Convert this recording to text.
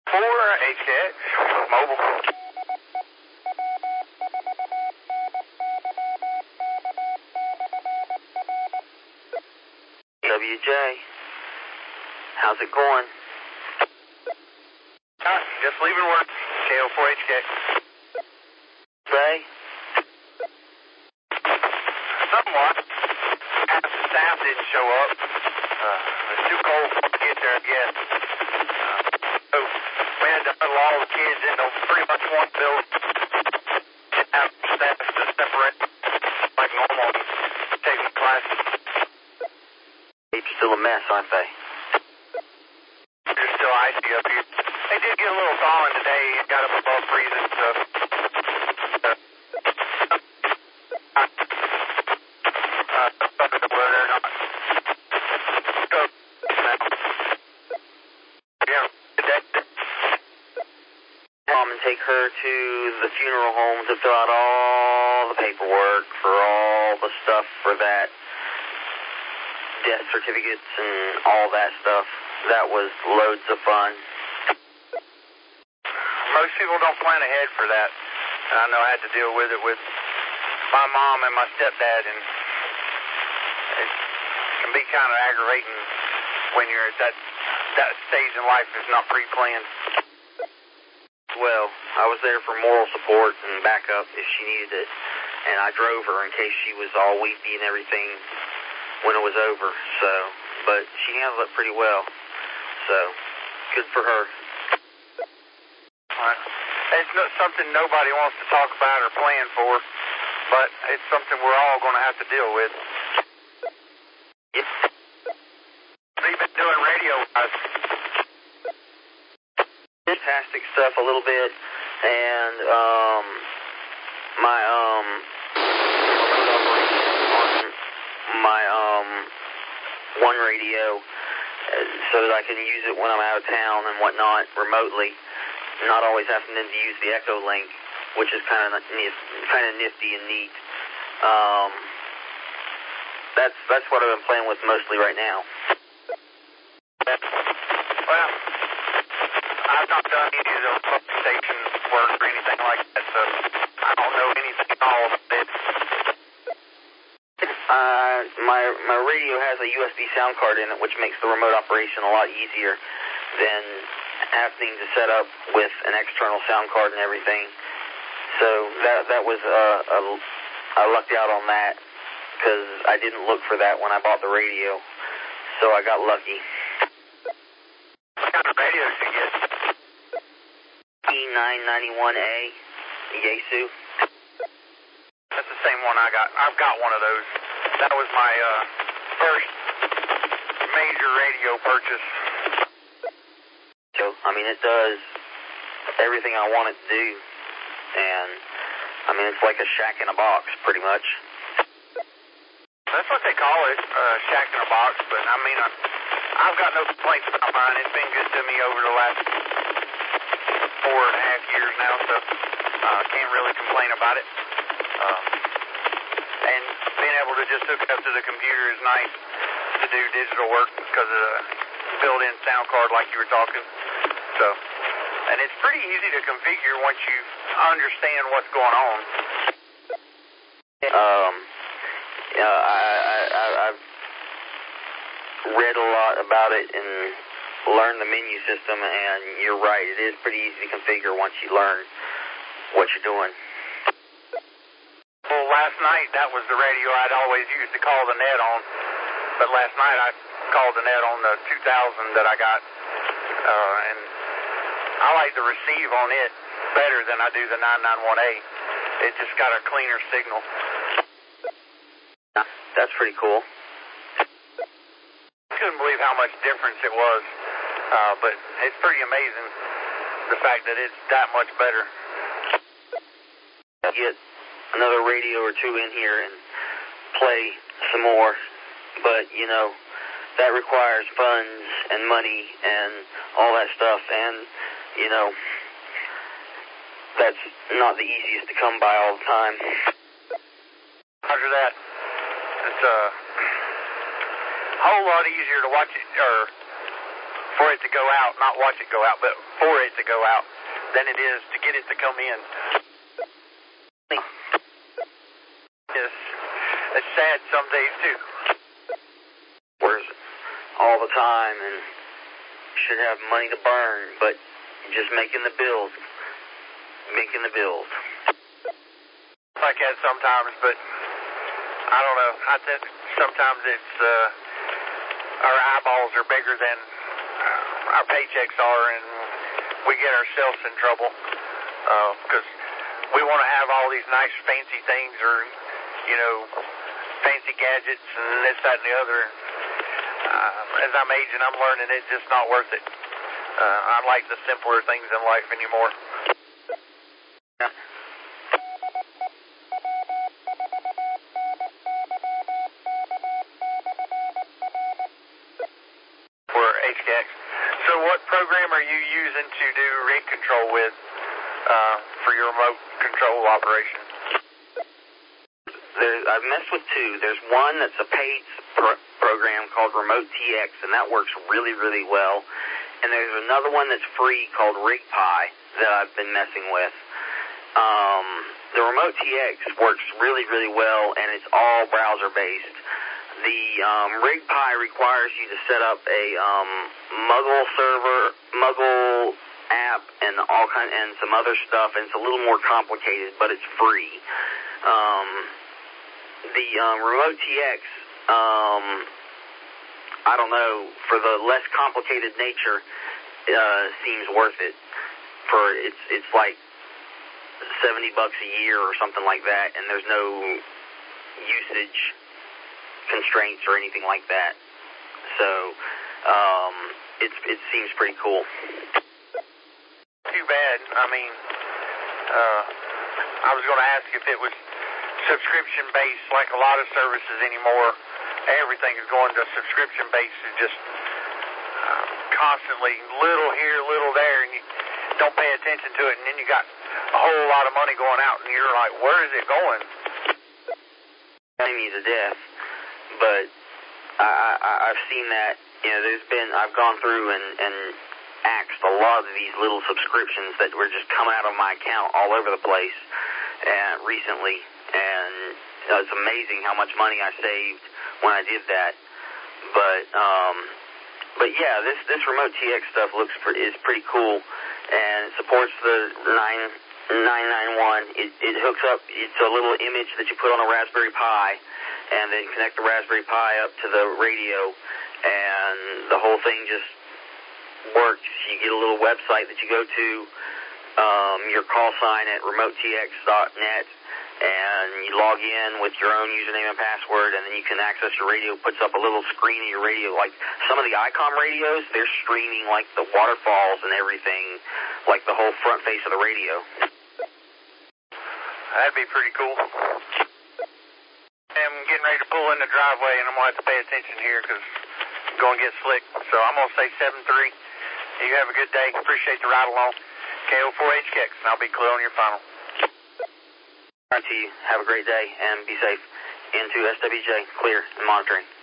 HKX, mobile. WJ, how's it going? Just leaving work. KO4HKX. Say? Somewhat. Half the staff didn't show up. It's too cold to get there, I guess. So we had to huddle all the kids into pretty much one building. Have staff to separate like normal and take the classes. It's still a mess, aren't they? They're still icy up here. They did get a little thawing today. It got up above freezing, so. Take her to the funeral home to fill out all the paperwork for all the stuff for that, death certificates and all that stuff. That was loads of fun. Most people don't plan ahead for that. And I know I had to deal with it with my mom and my stepdad, and it can be kind of aggravating when you're at that stage in life is not pre-planned. Well, I was there for moral support and backup if she needed it, and I drove her in case she was all weepy and everything when it was over. So, but she handled it pretty well. So, good for her. It's not something nobody wants to talk about or plan for, but it's something we're all going to have to deal with. Yep. What have you been doing radio-wise? Fantastic stuff a little bit, and my one radio so that I can use it when I'm out of town and whatnot remotely, not always having to use the Echo Link, which is kind of nifty and neat. That's what I've been playing with mostly right now. Well, I've not done any of those public station work or anything like that, so I don't know anything at all about it. My radio has a USB sound card in it, which makes the remote operation a lot easier than having to set up with an external sound card and everything. So that was I lucked out on that because I didn't look for that when I bought the radio, so I got lucky. What kind of radio did you get? E991A, Yaesu. That's the same one I got. I've got one of those. That was my first major radio purchase. So, I mean, it does everything I want it to do, and I mean, it's like a shack in a box, pretty much. That's what they call it, shack in a box, but I mean, I've got no complaints about mine. It's been good to me over the last 4.5 years now, so can't really complain about it. And being able to just hook up to the computer is nice to do digital work because of the built-in sound card like you were talking. So, and it's pretty easy to configure once you understand what's going on. I've read a lot about it and learned the menu system, and you're right, it is pretty easy to configure once you learn what you're doing. Well, last night, that was the radio I'd always used to call the net on, but last night I called the net on the 2000 that I got, and I like to receive on it better than I do the 991A. It just got a cleaner signal. That's pretty cool. I couldn't believe how much difference it was, but it's pretty amazing the fact that it's that much better. I'll get another radio or two in here and play some more, but, you know, that requires funds and money and all that stuff, and, you know, that's not the easiest to come by all the time. Roger that. It's a whole lot easier to watch it, or for it to go out, not watch it go out, but for it to to go out than it is to get it to come in. It's sad some days too. Where's all the time and should have money to burn, but just making the bills. Like that sometimes, but I don't know. I think sometimes it's our eyeballs are bigger than our paychecks are, and we get ourselves in trouble because we want to have all these nice fancy things or, you know, fancy gadgets and this, that, and the other. As I'm aging, I'm learning it's just not worth it. I like the simpler things in life anymore. Yeah. For HKX. So what program are you using to do rig control with for your remote control operation? I've messed with two. There's one that's a paid program called Remote TX, and that works really, really well. And there's another one that's free called RigPi that I've been messing with. The Remote TX works really, really well, and it's all browser-based. The RigPi requires you to set up a Muggle server, Muggle app, and and some other stuff, and it's a little more complicated, but it's free. The Remote TX, I don't know, for the less complicated nature, seems worth it. It's like $70 a year or something like that, and there's no usage constraints or anything like that. So it seems pretty cool. Too bad. I mean, I was going to ask if it was subscription-based like a lot of services anymore. Everything is going to subscription-based. It's just constantly little here, little there, and you don't pay attention to it, and then you got a whole lot of money going out, and you're like, where is it going? Me to death. But I've seen that, you know, I've gone through and axed a lot of these little subscriptions that were just coming out of my account all over the place recently, and it's amazing how much money I saved when I did that. But yeah, this Remote TX stuff is pretty cool, and it supports the 991. It hooks up. It's a little image that you put on a Raspberry Pi, and then connect the Raspberry Pi up to the radio, and the whole thing just works. You get a little website that you go to, your call sign at remotetx.net, and you log in with your own username and password, and then you can access your radio. It puts up a little screen of your radio. Like some of the ICOM radios, they're streaming like the waterfalls and everything, like the whole front face of the radio. That'd be pretty cool. I'm getting ready to pull in the driveway, and I'm going to have to pay attention here because it's going to get slick. So I'm going to say 7-3. You have a good day. Appreciate the ride along. KO4HKX, and I'll be clear on your final. All right, to you. Have a great day, and be safe. Into SWJ, clear and monitoring.